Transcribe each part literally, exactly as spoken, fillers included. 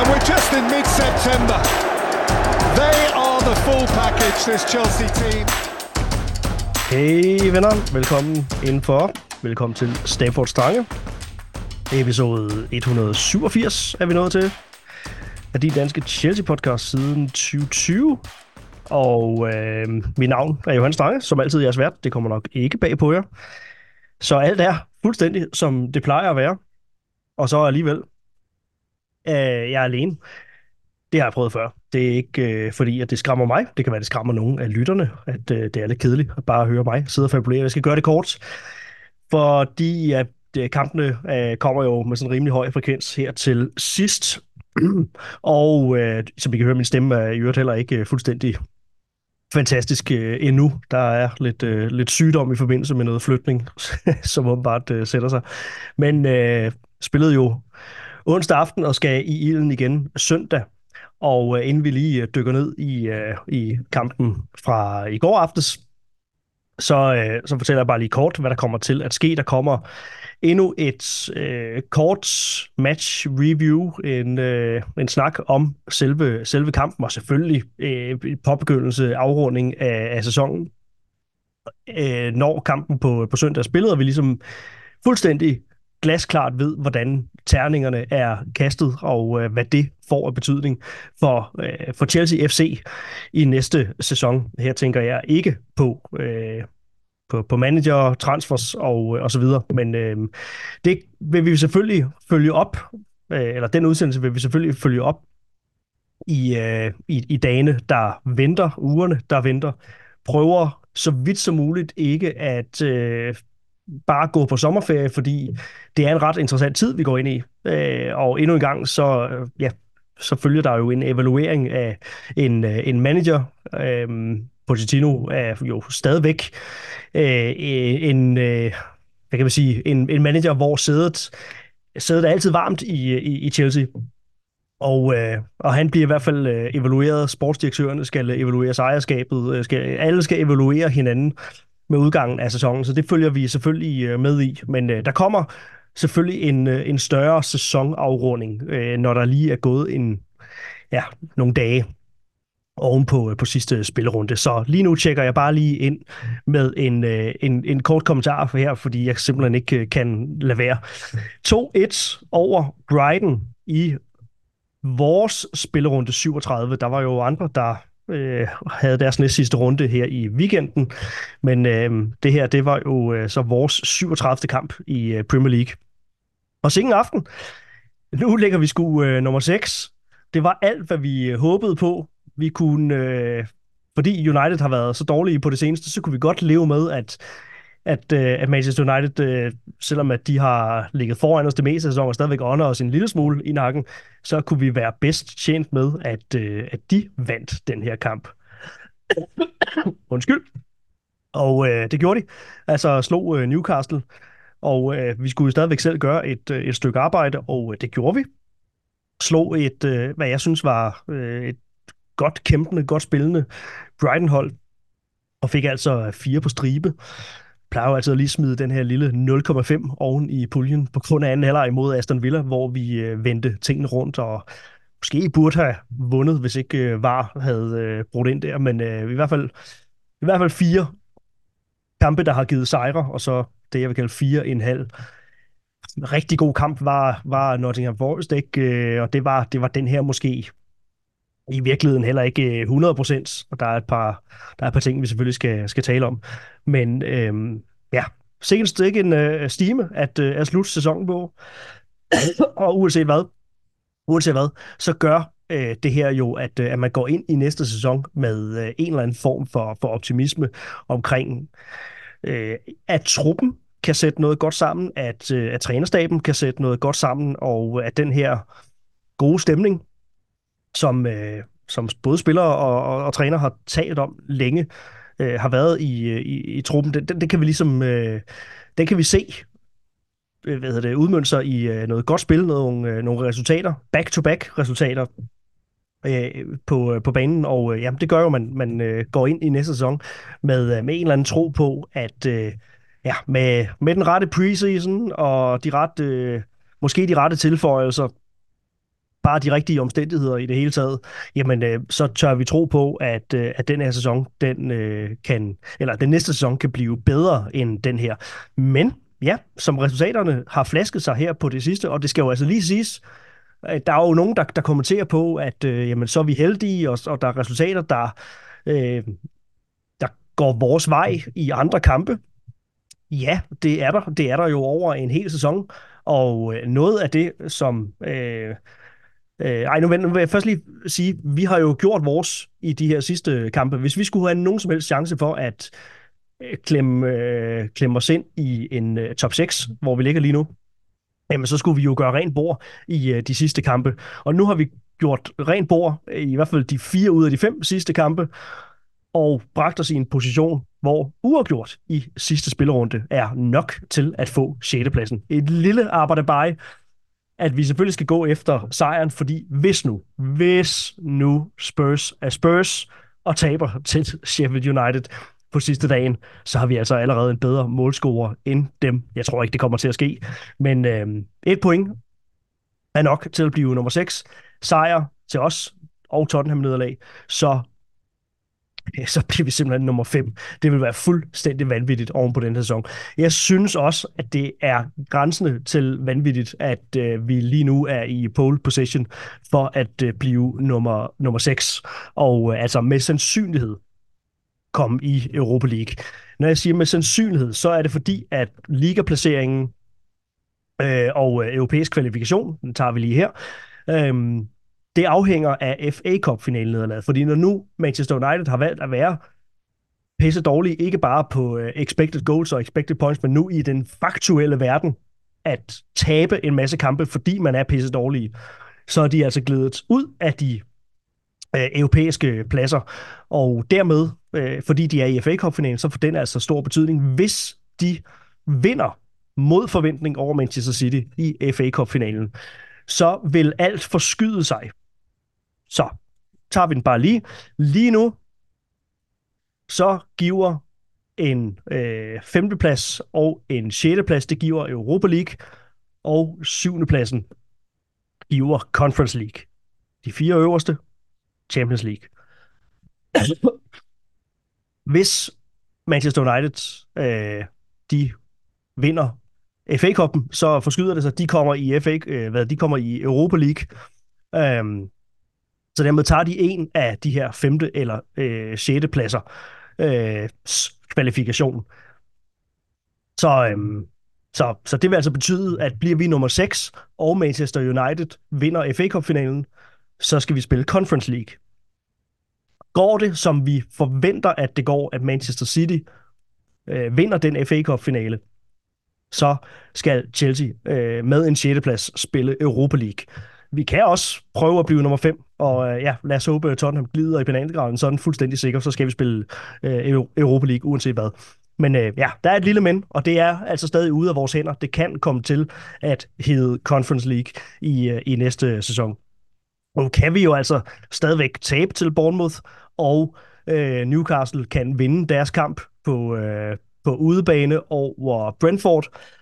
we're just in mid-September. They are the full package, this Chelsea team. Hey venner, velkommen indenfor. Velkommen til Stamford Strange. Episode et hundrede syvogfirs er vi nået til af din danske Chelsea-podcast siden tyve tyve. Og øh, mit navn er Johan Strange, som altid jeres vært. Det kommer nok ikke bag på jer. Så alt er fuldstændig, som det plejer at være. Og så alligevel, øh, jeg er alene. Det har jeg prøvet før. Det er ikke øh, fordi, at det skræmmer mig. Det kan være, det skræmmer nogen af lytterne, at øh, det er lidt kedeligt at bare høre mig sidde og fabulere. Jeg skal gøre det kort, fordi at øh, kampene øh, kommer jo med sådan en rimelig høj frekvens her til sidst. Og øh, som I kan høre, min stemme er i øvrigt heller ikke øh, fuldstændig fantastisk øh, endnu. Der er lidt, øh, lidt sygdom i forbindelse med noget flytning, som åbenbart øh, sætter sig. Men øh, spillede jo onsdag aften og skal i ilden igen søndag. Og øh, inden vi lige øh, dykker ned i, øh, i kampen fra i går aftes, så, øh, så fortæller jeg bare lige kort, hvad der kommer til at ske. Der kommer endnu et øh, kort match-review, en, øh, en snak om selve, selve kampen, og selvfølgelig øh, påbegyndelse, afrunding af, af sæsonen. Øh, når kampen på, på søndag er spillet, og vi ligesom fuldstændig glasklart ved, hvordan terningerne er kastet, og øh, hvad det får af betydning for, øh, for Chelsea F C i næste sæson. Her tænker jeg ikke på, øh, på, på manager, transfers og, og så videre, men øh, det vil vi selvfølgelig følge op, øh, eller den udsendelse vil vi selvfølgelig følge op i, øh, i, i dagene, der venter, ugerne, der venter. Prøver så vidt som muligt ikke at øh, bare gå på sommerferie, fordi det er en ret interessant tid, vi går ind i. Øh, og endnu en gang, så, øh, ja, så følger der jo en evaluering af en, øh, en manager. Øh, Pochettino er jo stadigvæk øh, en, øh, hvad kan man sige, en, en manager, hvor sædet, sædet er altid varmt i, i, i Chelsea. Og, øh, og han bliver i hvert fald øh, evalueret. Sportsdirektørerne skal evaluere ejerskabet. Øh, skal, alle skal evaluere hinanden med udgangen af sæsonen, så det følger vi selvfølgelig med i. Men øh, der kommer selvfølgelig en, en større sæsonafrunding, øh, når der lige er gået en, ja, nogle dage ovenpå på sidste spillerunde. Så lige nu tjekker jeg bare lige ind med en, øh, en, en kort kommentar for her, fordi jeg simpelthen ikke kan lade være. to et over Brighton i vores spillerunde syvogtredive. Der var jo andre, der Øh, havde deres næst sidste runde her i weekenden, men øh, det her, det var jo øh, så vores syvogtredivte kamp i øh, Premier League. Og sikken aften, nu ligger vi sgu øh, nummer seks. Det var alt, hvad vi håbede på. Vi kunne, øh, fordi United har været så dårlige på det seneste, så kunne vi godt leve med, at at, øh, at Manchester United, øh, selvom at de har ligget foran os det meste af sæsonen og stadigvæk ånder os en lille smule i nakken, så kunne vi være bedst tjent med, at, øh, at de vandt den her kamp. Undskyld. Og øh, det gjorde de. Altså slog øh, Newcastle, og øh, vi skulle jo stadigvæk selv gøre et, øh, et stykke arbejde, og øh, det gjorde vi. Slog et, øh, hvad jeg synes var øh, et godt kæmpende, godt spillende Brighton-hold, og fik altså fire på stribe. Plejer jo altid at lige smide den her lille nul komma fem oven i puljen på grund af anden halvleg imod Aston Villa, hvor vi øh, vendte tingene rundt, og måske burde have vundet, hvis ikke øh, V A R havde øh, brugt ind der, men øh, i hvert fald i hvert fald fire kampe, der har givet sejre, og så det, jeg vil kalde fire en halv. En rigtig god kamp var, var Nottingham Forest, ikke? Øh, og det var, det var den her måske i virkeligheden heller ikke hundrede procent, og der er et par, der er et par ting, vi selvfølgelig skal, skal tale om. Men øhm, ja, sikkert ikke en øh, stime at, øh, at slutte sæsonen på. Og uanset hvad, uanset hvad, så gør øh, det her jo, at, øh, at man går ind i næste sæson med øh, en eller anden form for, for optimisme omkring, øh, at truppen kan sætte noget godt sammen, at, øh, at trænerstaben kan sætte noget godt sammen, og at den her gode stemning, som, øh, som både spillere og, og, og træner har talt om længe, øh, har været i, i, i truppen. Det, det, det kan vi ligesom, øh, den kan vi se, hvad hedder det, udmønte sig i øh, noget godt spil, nogle, øh, nogle resultater, back-to-back resultater øh, på, på banen, og øh, jamen, det gør jo, at man, man øh, går ind i næste sæson med, øh, med en eller anden tro på, at øh, ja, med, med den rette preseason og de rette, øh, måske de rette tilføjelser, bare de rigtige omstændigheder i det hele taget, jamen øh, så tør vi tro på, at, øh, at den her sæson, den øh, kan, eller den næste sæson kan blive bedre end den her. Men ja, som resultaterne har flasket sig her på det sidste, og det skal jo altså lige siges, at der er jo nogen, der, der kommenterer på, at øh, jamen, så er vi heldige, og, og der er resultater, der, øh, der går vores vej i andre kampe. Ja, det er der. Det er der jo over en hel sæson, og øh, noget af det, som... Øh, Øh, ej, nu vil, nu vil jeg først lige sige, vi har jo gjort vores i de her sidste kampe. Hvis vi skulle have nogen som helst chance for at øh, klemme, øh, klemme os ind i en øh, top seks, hvor vi ligger lige nu, jamen så skulle vi jo gøre rent bord i øh, de sidste kampe. Og nu har vi gjort rent bord i hvert fald de fire ud af de fem sidste kampe, og bragt os i en position, hvor uafgjort i sidste spillerunde er nok til at få sjette pladsen. Et lille arbejde at vi selvfølgelig skal gå efter sejren, fordi hvis nu, hvis nu Spurs er Spurs og taber til Sheffield United på sidste dagen, så har vi altså allerede en bedre målscorer end dem. Jeg tror ikke, det kommer til at ske, men øh, et point er nok til at blive nummer seks. Sejr til os og Tottenham-nederlag, så så bliver vi simpelthen nummer fem. Det vil være fuldstændig vanvittigt oven på den her sæson. Jeg synes også, at det er grænsende til vanvittigt, at øh, vi lige nu er i pole position for at øh, blive nummer, nummer seks. Og øh, altså med sandsynlighed komme i Europa League. Når jeg siger med sandsynlighed, så er det fordi, at ligaplaceringen øh, og øh, europæisk kvalifikation, den tager vi lige her, øh, det afhænger af F A Cup-finalen nederlaget, fordi når nu Manchester United har valgt at være pisse dårlige, ikke bare på uh, expected goals og expected points, men nu i den faktuelle verden, at tabe en masse kampe, fordi man er pisse dårlige, så er de altså glædet ud af de uh, europæiske pladser, og dermed, uh, fordi de er i F A Cup-finalen, så får den altså stor betydning, hvis de vinder mod forventning over Manchester City i F A Cup-finalen, så vil alt forskyde sig. Så tager vi den bare lige. Lige nu, så giver en øh, femteplads og en sjetteplads, det giver Europa League, og syvendepladsen giver Conference League. De fire øverste, Champions League. Hvis Manchester United, øh, de vinder F A Cup'en, så forskyder det sig, de kommer i F A, øh, hvad, de kommer i Europa League. Um, så dermed tager de en af de her femte eller øh, sjette pladser øh, kvalifikation. Så, øhm, så, så det vil altså betyde, at bliver vi nummer seks, og Manchester United vinder F A Cup-finalen, så skal vi spille Conference League. Går det, som vi forventer, at det går, at Manchester City øh, vinder den F A Cup-finale, så skal Chelsea øh, med en sjette plads spille Europa League. Vi kan også prøve at blive nummer fem, og øh, ja, lad os håbe, at Tottenham glider i penalgraven, så er den fuldstændig sikker, så skal vi spille øh, Europa League, uanset hvad. Men øh, ja, der er et lille men, og det er altså stadig ude af vores hænder. Det kan komme til at hedde Conference League i, øh, i næste sæson. Og nu kan vi jo altså stadigvæk tabe til Bournemouth, og øh, Newcastle kan vinde deres kamp på, øh, på udebane over Brentford.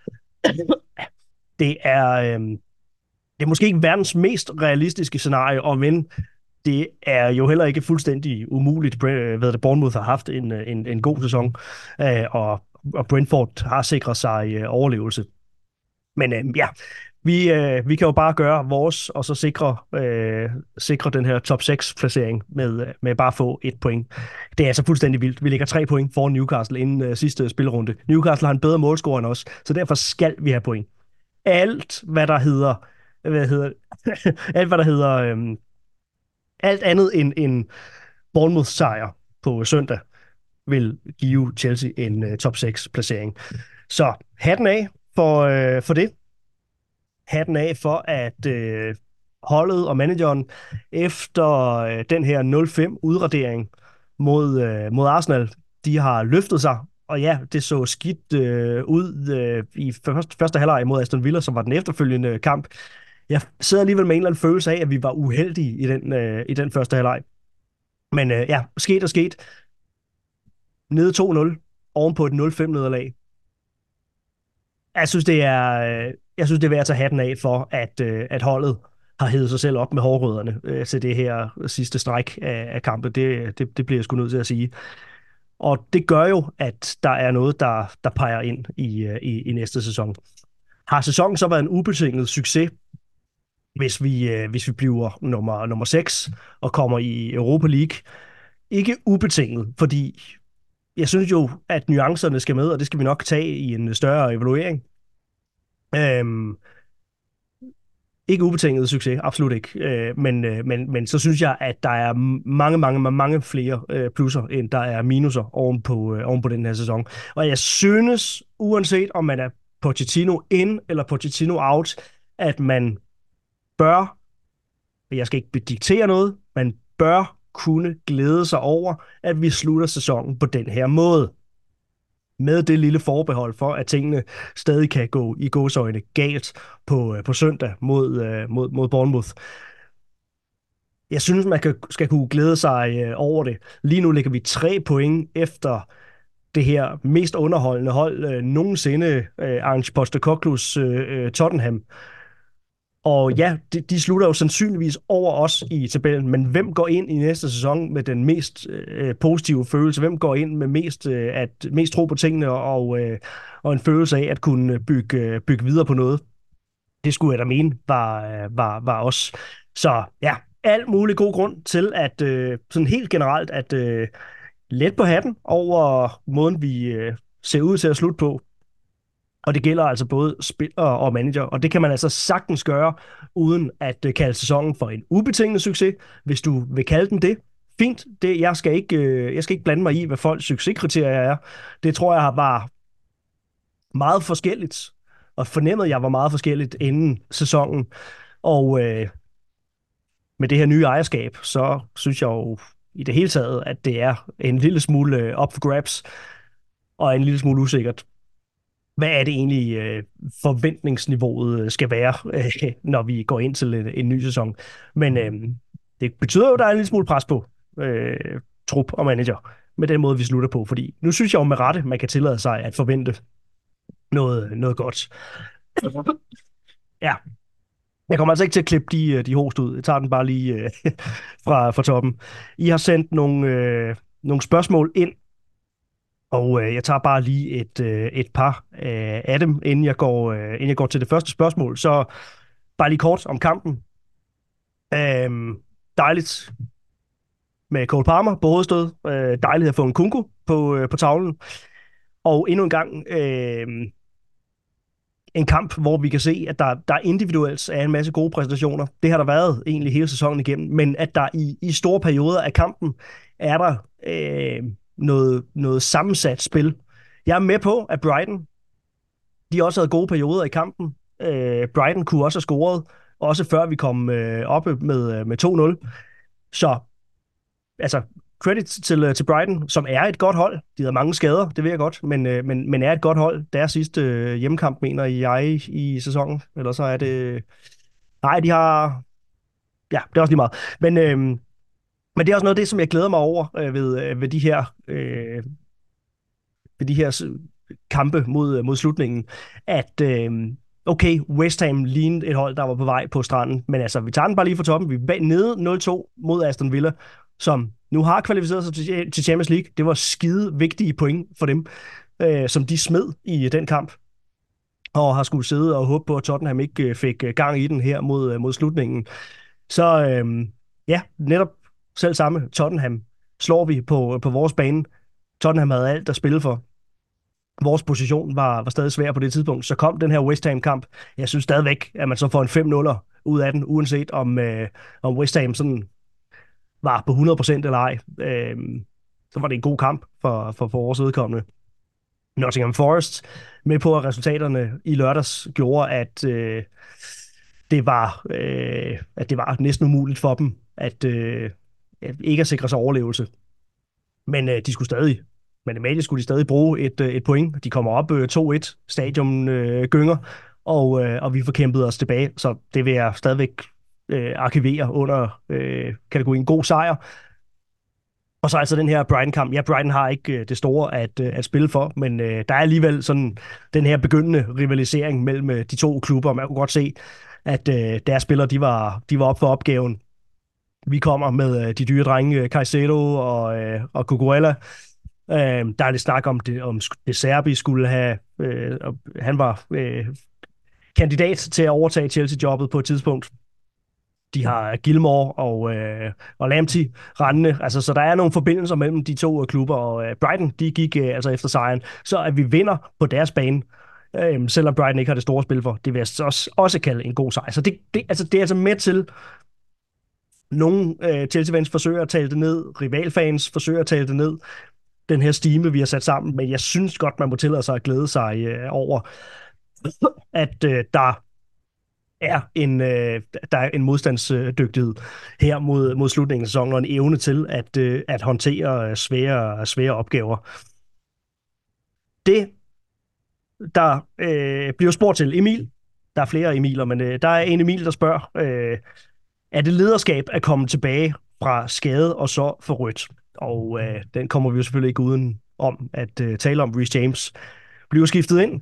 Det er... Øh, Det er måske ikke verdens mest realistiske scenarie, og men det er jo heller ikke fuldstændig umuligt. Hvad det, Bournemouth har haft en, en, en god sæson, og, og Brentford har sikret sig overlevelse. Men ja, vi, vi kan jo bare gøre vores, og så sikre, øh, sikre den her top seks placering med, med bare at få et point. Det er altså fuldstændig vildt. Vi ligger tre point foran Newcastle inden øh, sidste spilrunde. Newcastle har en bedre målscore end os, så derfor skal vi have point. Alt, hvad der hedder hvad hedder alt hvad der hedder øhm, alt andet end en Bournemouth sejr på søndag vil give Chelsea en uh, top seks placering. Så hatten af for, øh, for det. Hatten af for at øh, holdet og manageren efter øh, den her nul fem udradering mod, øh, mod Arsenal, de har løftet sig. Og ja, det så skidt øh, ud øh, i første, første halvleg mod Aston Villa, som var den efterfølgende kamp. Jeg sidder alligevel med en eller anden følelse af, at vi var uheldige i den, øh, i den første halvleg. Men øh, ja, sket og sket. Nede to nul, ovenpå et nul fem nederlag. Jeg synes, det er, øh, jeg synes, det er værd at tage hatten af for, at, øh, at holdet har hævet sig selv op med hårrødderne øh, til det her sidste stræk af, af kampe. Det, det, det bliver jeg sgu nødt til at sige. Og det gør jo, at der er noget, der, der peger ind i, i, i næste sæson. Har sæsonen så været en ubetinget succes, hvis vi, øh, hvis vi bliver nummer, nummer seks og kommer i Europa League? Ikke ubetinget, fordi jeg synes jo, at nuancerne skal med, og det skal vi nok tage i en større evaluering. Øhm, ikke ubetinget succes, absolut ikke. Øh, men, øh, men, men så synes jeg, at der er mange, mange, mange flere øh, plusser, end der er minuser oven på, øh, oven på den her sæson. Og jeg synes, uanset om man er Pochettino in eller Pochettino out, at man bør, jeg skal ikke diktere noget, man bør kunne glæde sig over, at vi slutter sæsonen på den her måde. Med det lille forbehold for, at tingene stadig kan gå i gåseøjne galt på, på søndag mod, mod, mod Bournemouth. Jeg synes, man kan, skal kunne glæde sig over det. Lige nu ligger vi tre point efter det her mest underholdende hold øh, nogensinde, øh, Ange Postecoglou's øh, Tottenham. Og ja, de, de slutter jo sandsynligvis over os i tabellen, men hvem går ind i næste sæson med den mest øh, positive følelse? Hvem går ind med mest, øh, at, mest tro på tingene og, øh, og en følelse af at kunne bygge, bygge videre på noget? Det skulle jeg da mene var, var, var os. Så ja, alt mulig god grund til at øh, sådan helt generelt at øh, let på hatten over måden, vi øh, ser ud til at slutte på. Og det gælder altså både spiller og manager, og det kan man altså sagtens gøre, uden at kalde sæsonen for en ubetinget succes. Hvis du vil kalde den det, fint. Det, jeg, skal ikke, jeg skal ikke blande mig i, hvad folks succeskriterier er. Det tror jeg var meget forskelligt, og fornemmede, jeg var meget forskelligt inden sæsonen. Og øh, med det her nye ejerskab, så synes jeg jo i det hele taget, at det er en lille smule up for grabs, og en lille smule usikkert. Hvad er det egentlig øh, forventningsniveauet skal være, øh, når vi går ind til en, en ny sæson. Men øh, det betyder jo, at der er en lille smule pres på øh, trup og manager med den måde, vi slutter på. Fordi nu synes jeg jo med rette, man kan tillade sig at forvente noget, noget godt. Ja, jeg kommer altså ikke til at klippe de, de host ud. Jeg tager den bare lige øh, fra, fra toppen. I har sendt nogle, øh, nogle spørgsmål ind, og øh, jeg tager bare lige et, øh, et par øh, af dem, inden jeg, går, øh, inden jeg går til det første spørgsmål. Så bare lige kort om kampen. Øh, dejligt med Cole Palmer på hovedstød. Øh, dejligt at få en Nkunku på, øh, på tavlen. Og endnu en gang øh, en kamp, hvor vi kan se, at der, der individuelt er en masse gode præstationer. Det har der været egentlig hele sæsonen igennem, men at der i, i store perioder af kampen er der øh, noget, noget sammensat spil. Jeg er med på, at Brighton, de også havde gode perioder i kampen. Øh, Brighton kunne også have scoret, også før vi kom øh, oppe med, med to nul. Så altså, credit til, til Brighton, som er et godt hold. De havde mange skader, det ved jeg godt, men, øh, men, men er et godt hold. Deres sidste øh, hjemmekamp, mener jeg, i sæsonen. Eller så er det... Nej, de har... Ja, det er også lige meget. Men, øh, men det er også noget af det, som jeg glæder mig over øh, ved, øh, ved de her... Øh, ved de her kampe mod, mod slutningen, at øh, okay, West Ham lignede et hold, der var på vej på stranden, men altså, vi tager den bare lige fra toppen. Vi er nede nul to mod Aston Villa, som nu har kvalificeret sig til, til Champions League. Det var skide vigtige point for dem, øh, som de smed i den kamp, og har skulle sidde og håbe på, at Tottenham ikke fik gang i den her mod, mod slutningen. Så øh, ja, netop selv samme Tottenham slår vi på, på vores bane. Tottenham havde alt at spille for. Vores position var, var stadig svær på det tidspunkt. Så kom den her West Ham-kamp. Jeg synes stadigvæk, at man så får en fem nul ud af den, uanset om, øh, om West Ham sådan var på hundrede procent eller ej. Øh, så var det en god kamp for, for, for vores vedkommende. Nottingham Forest med på, at resultaterne i lørdags gjorde, at, øh, det, var, øh, at det var næsten umuligt for dem at, øh, at ikke at sikre sig overlevelse. Men øh, de skulle stadig, matematisk skulle de stadig bruge et, øh, et point. De kommer op øh, to et, stadion øh, gynger, og, øh, og vi får kæmpet os tilbage. Så det vil jeg stadigvæk øh, arkivere under øh, kategorien god sejr. Og så altså den her Brighton-kamp. Ja, Brighton har ikke øh, det store at, øh, at spille for, men øh, der er alligevel sådan den her begyndende rivalisering mellem øh, de to klubber. Man kunne godt se, at øh, deres spillere, de var, de var op for opgaven. Vi kommer med øh, de dyre drenge, Caicedo og, øh, og Cucurella. Øh, der er lidt snak om, det, om det Serbi skulle have... Øh, han var øh, kandidat til at overtage Chelsea-jobbet på et tidspunkt. De har Gilmore og, øh, og Lamptey rendende. Altså, så der er nogle forbindelser mellem de to klubber, og øh, Brighton, de gik øh, altså efter sejren. Så at vi vinder på deres bane, øh, selvom Brighton ikke har det store spil for, det vil jeg også, også kalde en god sejr. Så det, det, altså, det er altså med til... Nogle øh, Chelsea-fans forsøger at tale det ned, rivalfans forsøger at tale det ned, den her stime, vi har sat sammen, men jeg synes godt, man må tillade sig at glæde sig øh, over, at øh, der er en, øh, der er en modstandsdygtighed her mod, mod slutningen af sæsonen, og en evne til at, øh, at håndtere svære, svære opgaver. Det, der øh, bliver spurgt til Emil, der er flere Emiler, men øh, der er en Emil, der spørger, øh, er det lederskab at komme tilbage fra skade og så for rødt? Og øh, den kommer vi jo selvfølgelig ikke uden om at øh, tale om. Reece James bliver skiftet ind.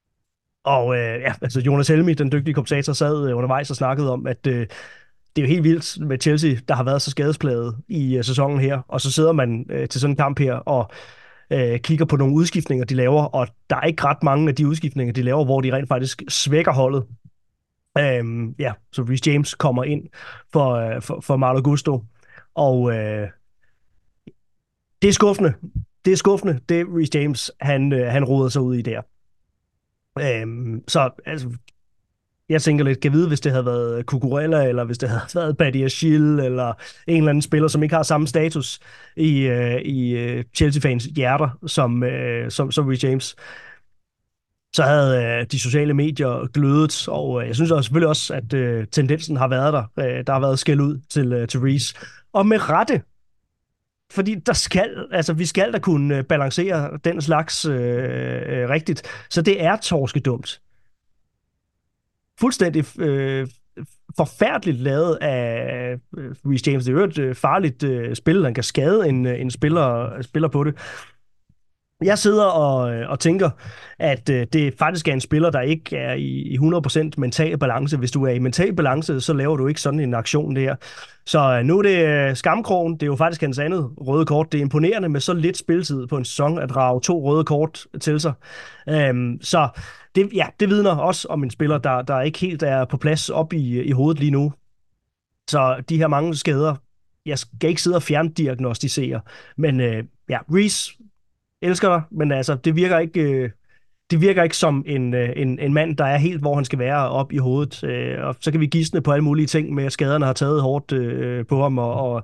Og øh, ja, altså Jonas Helmi, den dygtige kommentator, sad øh, undervejs og snakkede om, at øh, det er jo helt vildt med Chelsea, der har været så skadesplaget i øh, sæsonen her. Og så sidder man øh, til sådan en kamp her og øh, kigger på nogle udskiftninger, de laver. Og der er ikke ret mange af de udskiftninger, de laver, hvor de rent faktisk svækker holdet. Øhm, ja, så Reece James kommer ind for, øh, for, for Malo Gusto. Og øh, det er skuffende. Det er skuffende, det Reece James, han, øh, han roder sig ud i der. Øhm, så altså, jeg tænker lidt, kan vide, hvis det havde været Cucurella, eller hvis det havde været Badiashile, eller en eller anden spiller, som ikke har samme status i, øh, i øh, Chelsea-fans hjerter, som, øh, som, som Reece James, så havde øh, de sociale medier glødet, og øh, jeg synes også, selvfølgelig også, at øh, tendensen har været der. Øh, der har været skæld ud til, øh, til Reece. Og med rette, fordi der skal, altså, vi skal da kunne balancere den slags øh, øh, rigtigt. Så det er torskedumt. Fuldstændig øh, forfærdeligt lavet af øh, Reece James. Det er jo et øh, farligt øh, spil. Han kan skade en, en spiller, spiller på det. Jeg sidder og, og tænker, at øh, det faktisk er en spiller, der ikke er i, i hundrede procent mental balance. Hvis du er i mental balance, så laver du ikke sådan en aktion der. Så øh, nu er det øh, skamkrogen. Det er jo faktisk hans andet røde kort. Det er imponerende med så lidt spilletid på en sæson at drage to røde kort til sig. Øhm, så det, ja, det vidner også om en spiller, der, der ikke helt er på plads op i, i hovedet lige nu. Så de her mange skader, jeg skal ikke sidde og fjerndiagnostisere. Men øh, ja, Reece elsker dig, men altså, det virker ikke, øh, det virker ikke som en, øh, en, en mand, der er helt, hvor han skal være op i hovedet. Øh, og så kan vi gisne på alle mulige ting med, at skaderne har taget hårdt øh, på ham, og, og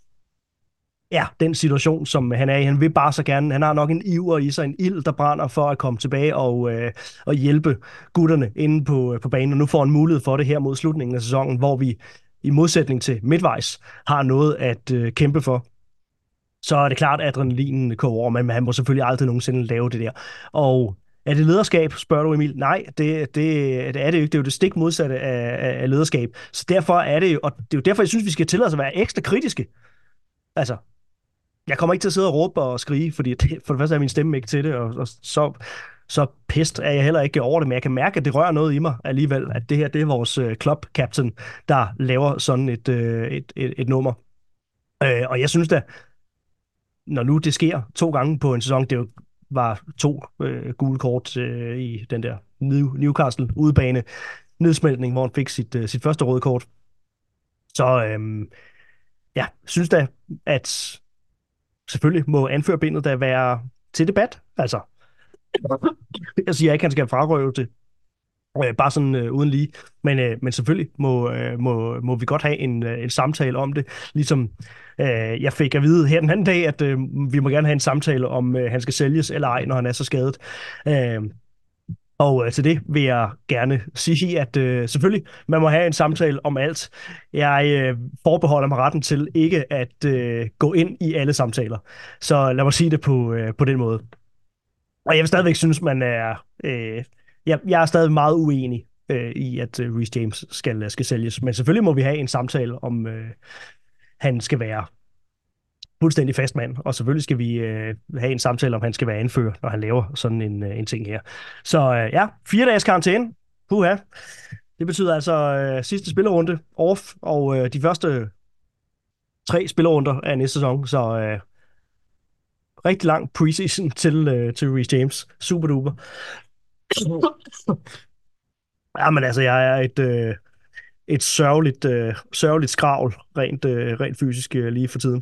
ja, den situation, som han er i. Han vil bare så gerne, han har nok en iver i sig, en ild, der brænder for at komme tilbage og, øh, og hjælpe gutterne inde på, på banen. Og nu får han mulighed for det her mod slutningen af sæsonen, hvor vi i modsætning til midtvejs har noget at øh, kæmpe for. Så er det klart, at adrenalinen koger over, men han må selvfølgelig aldrig nogensinde lave det der. Og er det lederskab, spørger du Emil? Nej, det, det, det er det jo ikke. Det er jo det stik modsatte af, af lederskab. Så derfor er det jo, og det er jo derfor, jeg synes, vi skal tillade os at være ekstra kritiske. Altså, jeg kommer ikke til at sidde og råbe og skrige, fordi det, for det første er min stemme ikke til det, og, og så, så pest er jeg heller ikke over det, men jeg kan mærke, at det rører noget i mig alligevel, at det her, det er vores uh, club captain, der laver sådan et, uh, et, et, et nummer. Uh, og jeg synes da, når nu det sker to gange på en sæson, det jo var to øh, gule kort øh, i den der New, Newcastle udebane nedsmeltning, hvor han fik sit, øh, sit første røde kort. Så øh, ja, synes da, at selvfølgelig må anførerbindet da være til debat. Altså, jeg siger ikke, at han skal frarøve det. Øh, bare sådan øh, uden lige. Men, øh, men selvfølgelig må, øh, må, må vi godt have en, øh, en samtale om det. Ligesom øh, jeg fik at vide her den anden dag, at øh, vi må gerne have en samtale om, øh, han skal sælges eller ej, når han er så skadet. Øh, og øh, til det vil jeg gerne sige, at øh, selvfølgelig, man må have en samtale om alt. Jeg øh, forbeholder mig retten til ikke at øh, gå ind i alle samtaler. Så lad mig sige det på, øh, på den måde. Og jeg vil stadigvæk synes, man er... Øh, jeg, jeg er stadig meget uenig øh, i, at øh, Reece James skal, skal sælges. Men selvfølgelig må vi have en samtale om, øh, han skal være fuldstændig fast mand. Og selvfølgelig skal vi øh, have en samtale om, han skal være anfører, når han laver sådan en, øh, en ting her. Så øh, ja, fire dages karantæne. Puha. Det betyder altså øh, sidste spillerunde off, og øh, de første tre spillerrunder af næste sæson, så øh, rigtig lang preseason til, øh, til Reece James. Super duper. Ja, men altså, jeg er et, øh, et sørgeligt, øh, sørgeligt skravl, rent, øh, rent fysisk øh, lige for tiden.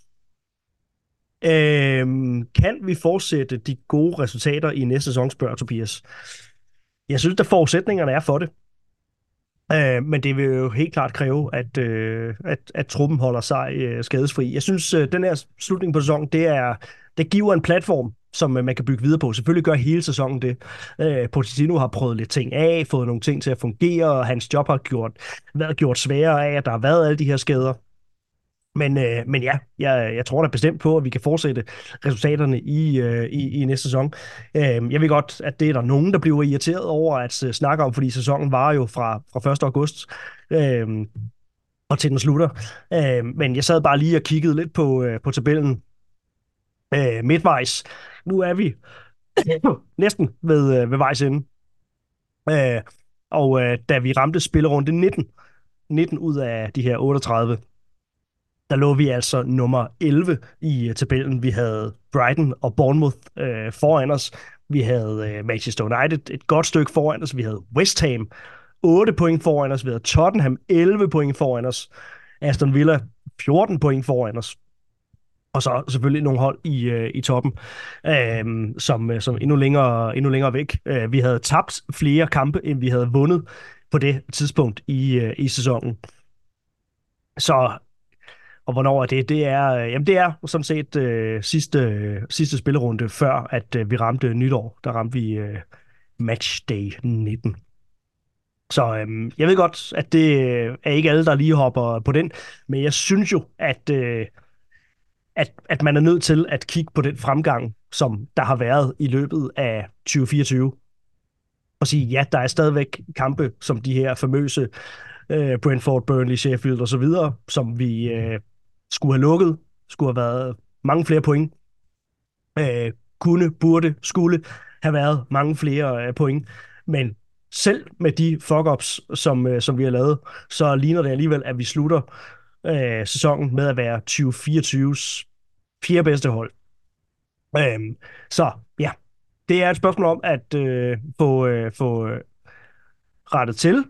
Øhm, kan vi fortsætte de gode resultater i næste sæson, spørger Tobias. Jeg synes, at forudsætningerne er for det. Øh, men det vil jo helt klart kræve, at, øh, at, at truppen holder sig øh, skadesfri. Jeg synes, øh, den her slutning på sæsonen, det, er, det giver en platform, som øh, man kan bygge videre på. Selvfølgelig gør hele sæsonen det. Øh, Pochettino har prøvet lidt ting af, fået nogle ting til at fungere, og hans job har gjort, været gjort sværere af, at der har været alle de her skader. Men, øh, men ja, jeg, jeg tror da bestemt på, at vi kan fortsætte resultaterne i, øh, i, i næste sæson. Øh, jeg ved godt, at det er der nogen, der bliver irriteret over at uh, snakke om, fordi sæsonen varer jo fra, fra første august øh, og til den slutter. Øh, men jeg sad bare lige og kiggede lidt på, øh, på tabellen øh, midtvejs. Nu er vi næsten ved, øh, ved vejs ende. Øh, og øh, da vi ramte spillerunde nitten, nitten ud af de her otteogtredive, der lå vi altså nummer elleve i uh, tabellen. Vi havde Brighton og Bournemouth øh, foran os. Vi havde øh, Manchester United et godt stykke foran os. Vi havde West Ham otte point foran os. Vi havde Tottenham elleve point foran os. Aston Villa fjorten point foran os. Og så selvfølgelig nogle hold i, øh, i toppen, øh, som, øh, som endnu længere, endnu længere væk. Øh, vi havde tabt flere kampe, end vi havde vundet på det tidspunkt i, øh, i sæsonen. Så Og hvornår er det? Det er, øh, jamen det er sådan set øh, sidste, øh, sidste spillerunde, før at øh, vi ramte nytår. Der ramte vi øh, matchday nitten. Så øh, jeg ved godt, at det øh, er ikke alle, der lige hopper på den, men jeg synes jo, at, øh, at, at man er nødt til at kigge på den fremgang, som der har været i løbet af tyve fireogtyve, og sige, ja, der er stadigvæk kampe, som de her famøse øh, Brentford, Burnley, Sheffield og så videre, som vi øh, skulle have lukket, skulle have været mange flere point, øh, kunne, burde, skulle have været mange flere øh, point, men selv med de fuck-ups, som, øh, som vi har lavet, så ligner det alligevel, at vi slutter øh, sæsonen med at være tyve fireogtyves fjerde bedste hold. Øh, så ja, det er et spørgsmål om at øh, få, øh, få øh, rettet til.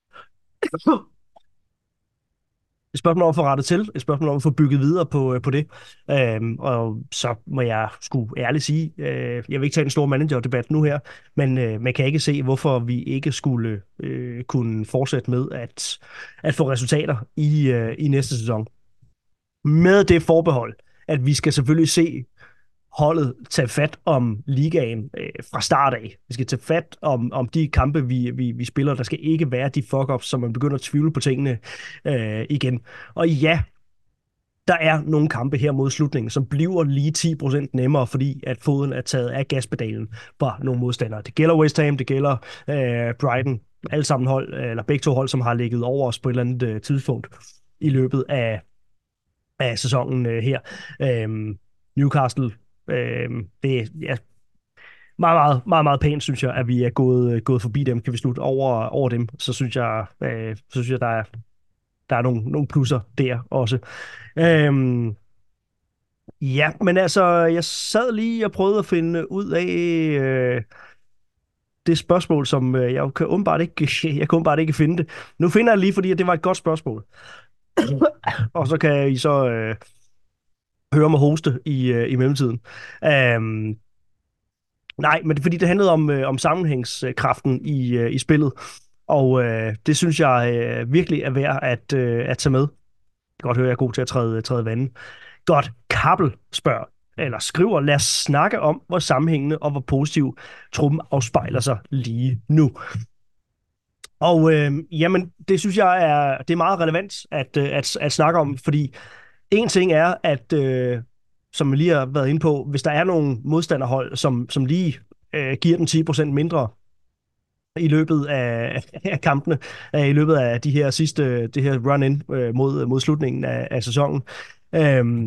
Et spørgsmål om at få rettet til, et spørgsmål om at få bygget videre på, på det. Øhm, og så må jeg sgu ærligt sige, øh, jeg vil ikke tage en stor manager-debat nu her, men øh, man kan ikke se, hvorfor vi ikke skulle øh, kunne fortsætte med at, at få resultater i, øh, i næste sæson. Med det forbehold, at vi skal selvfølgelig se holdet tage fat om ligaen øh, fra start af. Vi skal tage fat om, om de kampe, vi, vi, vi spiller. Der skal ikke være de fuck-ups, som man begynder at tvivle på tingene øh, igen. Og ja, der er nogle kampe her mod slutningen, som bliver lige ti procent nemmere, fordi at foden er taget af gaspedalen fra nogle modstandere. Det gælder West Ham, det gælder øh, Brighton, alle sammen hold, eller begge to hold, som har ligget over os på et eller andet øh, tidspunkt i løbet af, af sæsonen øh, her. Øh, Newcastle, Øh, det er ja, meget, meget, meget, meget pænt, synes jeg, at vi er gået, gået forbi dem. Kan vi slutte over, over dem, så synes jeg, øh, så synes jeg der er, der er nogle, nogle plusser der også. Øh, ja, men altså, jeg sad lige og prøvede at finde ud af øh, det spørgsmål, som øh, jeg kan åbenbart ikke, jeg kan åbenbart ikke finde det. Nu finder jeg lige, fordi det var et godt spørgsmål. Og så kan I så øh, høre mig hoste i, øh, i mellemtiden. Øh, Nej, men det er fordi, det handlede om, øh, om sammenhængskraften i, øh, i spillet, og øh, det synes jeg øh, virkelig er værd at, øh, at tage med. Jeg kan godt høre, at jeg er god til at træde, træde vandet. Godt, Kappel spørger, eller skriver, lad os snakke om, hvor sammenhængende og hvor positiv truppen afspejler sig lige nu. Og øh, jamen, det synes jeg er, det er meget relevant at, at, at snakke om, fordi en ting er, at øh, som vi lige har været inde på, hvis der er nogle modstanderhold, som, som lige øh, giver den ti procent mindre i løbet af, af kampene, øh, i løbet af de her sidste, det her run-in øh, mod, mod slutningen af, af sæsonen, øh,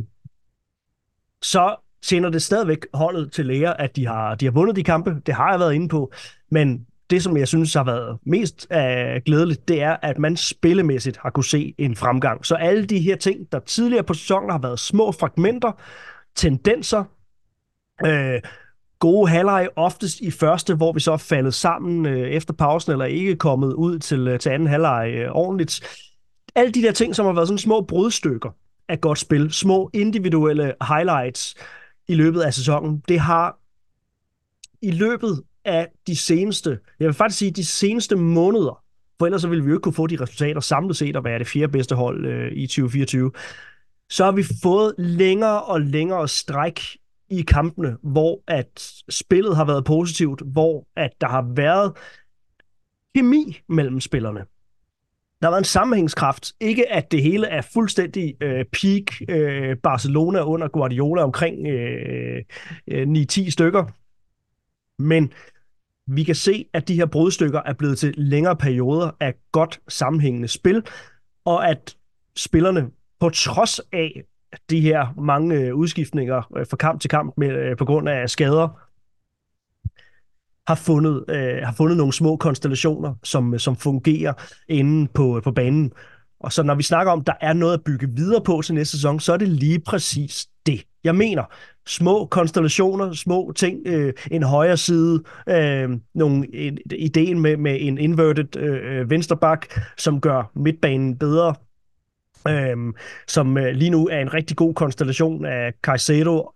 så tjener det stadigvæk holdet til lære, at de har, de har vundet de kampe. Det har jeg været inde på, men det, som jeg synes har været mest uh, glædeligt, det er, at man spillemæssigt har kunne se en fremgang. Så alle de her ting, der tidligere på sæsonen har været små fragmenter, tendenser, uh, gode halvleg oftest i første, hvor vi så er faldet sammen uh, efter pausen, eller ikke kommet ud til, uh, til anden halvleg uh, ordentligt. Alle de der ting, som har været sådan små brudstykker af godt spil, små individuelle highlights i løbet af sæsonen, det har i løbet af de seneste, jeg vil faktisk sige de seneste måneder, for ellers så ville vi jo ikke kunne få de resultater samlet set og være det fjerde bedste hold øh, i tyve fireogtyve, så har vi fået længere og længere stræk i kampene, hvor at spillet har været positivt, hvor at der har været kemi mellem spillerne. Der har været en sammenhængskraft. Ikke at det hele er fuldstændig øh, peak øh, Barcelona under Guardiola omkring øh, øh, ni ti stykker, men vi kan se, at de her brudstykker er blevet til længere perioder af godt sammenhængende spil, og at spillerne på trods af de her mange udskiftninger fra kamp til kamp med, på grund af skader, har fundet, øh, har fundet nogle små konstellationer, som, som fungerer inde på, på banen. Og så når vi snakker om, at der er noget at bygge videre på til næste sæson, så er det lige præcis det. Jeg mener, små konstellationer, små ting, øh, en højre side, øh, nogle, en, ideen med, med en inverted øh, venstreback, som gør midtbanen bedre, øh, som øh, lige nu er en rigtig god konstellation af Caicedo,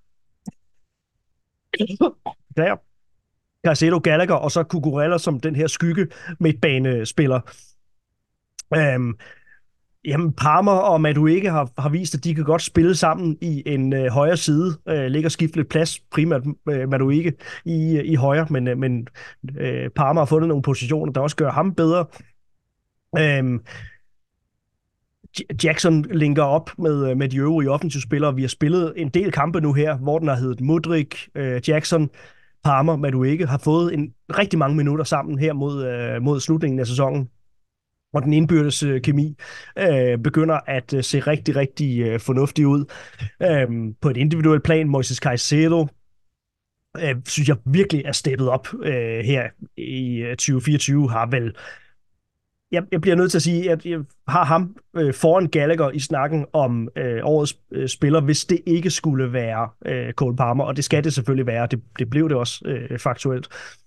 der, Caicedo, Gallagher og så Cucurella som den her skygge midtbanespiller. Øh, Jamen, Palmer og Madueke har, har vist, at de kan godt spille sammen i en øh, højre side. Øh, ligger skifte lidt plads, primært øh, Madueke i, i højre, men, øh, men øh, Palmer har fundet nogle positioner, der også gør ham bedre. Øh, Jackson linker op med, med de øvrige offensive spillere. Vi har spillet en del kampe nu her, hvor den har heddet Mudryk, øh, Jackson, Palmer, Madueke har fået en rigtig mange minutter sammen her mod, øh, mod slutningen af sæsonen. Og den indbyrdes øh, kemi øh, begynder at øh, se rigtig, rigtig øh, fornuftig ud. Øh, på et individuelt plan, Moises Caicedo, øh, synes jeg virkelig er steppet op øh, her i tyve fireogtyve, har vel... Jeg, jeg bliver nødt til at sige, at jeg har ham øh, foran Gallagher i snakken om øh, årets øh, spiller, hvis det ikke skulle være øh, Cole Palmer, og det skal det selvfølgelig være. Det, det blev det også øh, faktuelt.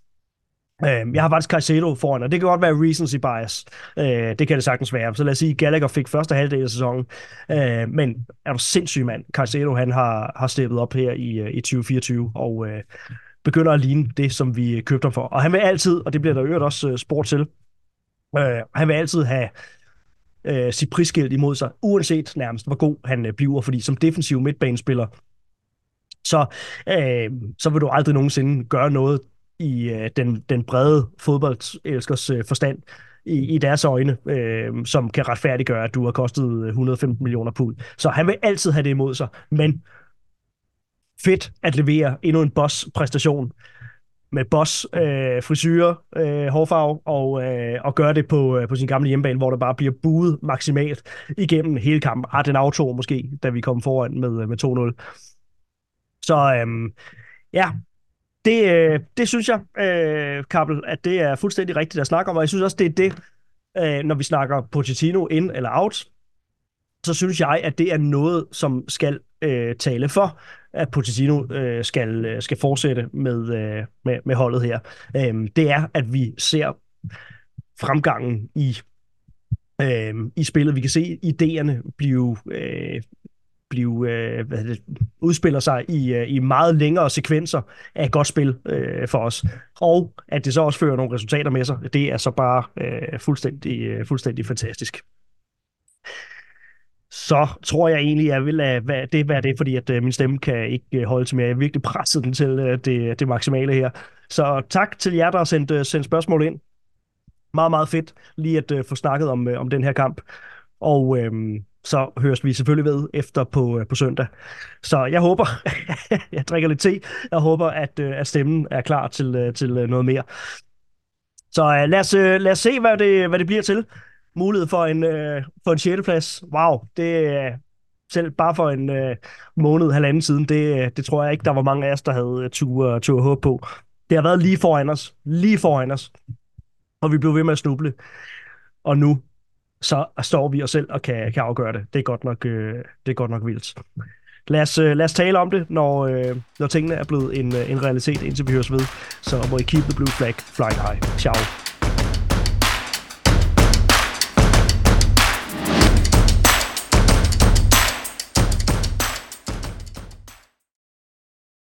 Jeg har faktisk Caicedo foran, og det kan godt være recency bias. Det kan det sagtens være. Så lad os sige, Gallagher fik første halvdel af sæsonen. Men er du sindssyg, mand? Caicedo, han har, har steppet op her i, i tyve fireogtyve, og begynder at ligne det, som vi købte ham for. Og han vil altid, og det bliver der øvrigt også spurgt til, han vil altid have sit prisskilt imod sig, uanset nærmest, hvor god han bliver, fordi som defensiv midtbanespiller, så, så vil du aldrig nogensinde gøre noget i øh, den, den brede fodboldelskers øh, forstand i, i deres øjne, øh, som kan retfærdiggøre, at du har kostet et hundrede og femten millioner pund. Så han vil altid have det imod sig, men fedt at levere endnu en boss-præstation med boss, øh, frisyrer, øh, hårfarve, og, øh, og gøre det på, øh, på sin gamle hjemmebane, hvor der bare bliver buet maksimalt igennem hele kampen. Ah, den auto måske, da vi kom foran med, med to nul. Så øh, ja, Det, øh, det synes jeg, øh, Kappel, at det er fuldstændig rigtigt at snakke om, og jeg synes også, det er det, øh, når vi snakker Pochettino in eller out, så synes jeg, at det er noget, som skal øh, tale for, at Pochettino øh, skal, øh, skal fortsætte med, øh, med, med holdet her. Øh, det er, at vi ser fremgangen i, øh, i spillet. Vi kan se idéerne blive... Øh, blive, øh, hvad det, udspiller sig i, øh, i meget længere sekvenser af godt spil øh, for os. Og at det så også fører nogle resultater med sig, det er så bare øh, fuldstændig, øh, fuldstændig fantastisk. Så tror jeg egentlig, at jeg vil lade det være det, fordi at øh, min stemme kan ikke holde til mere. Jeg har virkelig presset den til øh, det, det maksimale her. Så tak til jer, der har sendt, øh, sendt spørgsmål ind. Meget, meget fedt lige at øh, få snakket om, øh, om den her kamp. Og øh, så høres vi selvfølgelig ved efter på, på søndag. Så jeg håber, jeg drikker lidt te, jeg håber, at, at stemmen er klar til, til noget mere. Så uh, lad, os, uh, lad os se, hvad det, hvad det bliver til. Mulighed for en, uh, for en sjette plads. Wow, det uh, selv bare for en uh, måned, halvanden siden, det, det tror jeg ikke, der var mange af os, der havde tur, tur håb på. Det har været lige foran os. Lige foran os. og vi blev ved med at snuble. Og nu så står vi os selv og kan, kan afgøre det. Det er godt nok, øh, det er godt nok vildt. Lad os, øh, lad os tale om det, når, øh, når tingene er blevet en, en realitet, indtil vi høres ved. Så må I keep the blue flag flying high. Ciao.